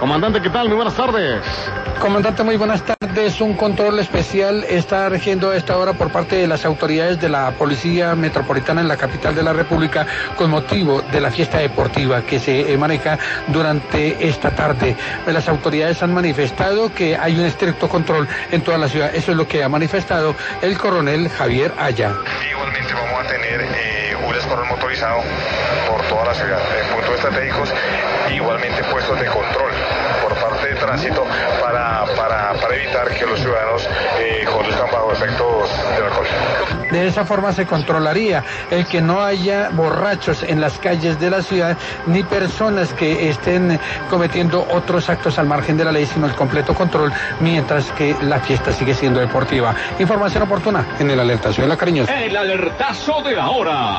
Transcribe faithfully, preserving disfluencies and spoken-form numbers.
Comandante, ¿qué tal? Muy buenas tardes. Comandante, muy buenas tardes. Un control especial está regiendo a esta hora por parte de las autoridades de la Policía Metropolitana en la capital de la República con motivo de la fiesta deportiva que se eh, maneja durante esta tarde. Las autoridades han manifestado que hay un estricto control en toda la ciudad. Eso es lo que ha manifestado el coronel Javier Aya. Igualmente vamos a tener eh, un escuadrón motorizado por toda la ciudad, en puntos estratégicos, igualmente puestos de control por parte de tránsito para, para, para evitar que los ciudadanos eh, conduzcan bajo efectos del alcohol. De esa forma se controlaría el que no haya borrachos en las calles de la ciudad ni personas que estén cometiendo otros actos al margen de la ley, sino el completo control mientras que la fiesta sigue siendo deportiva. Información oportuna en el Alertazo de la Cariñosa. El Alertazo de la hora.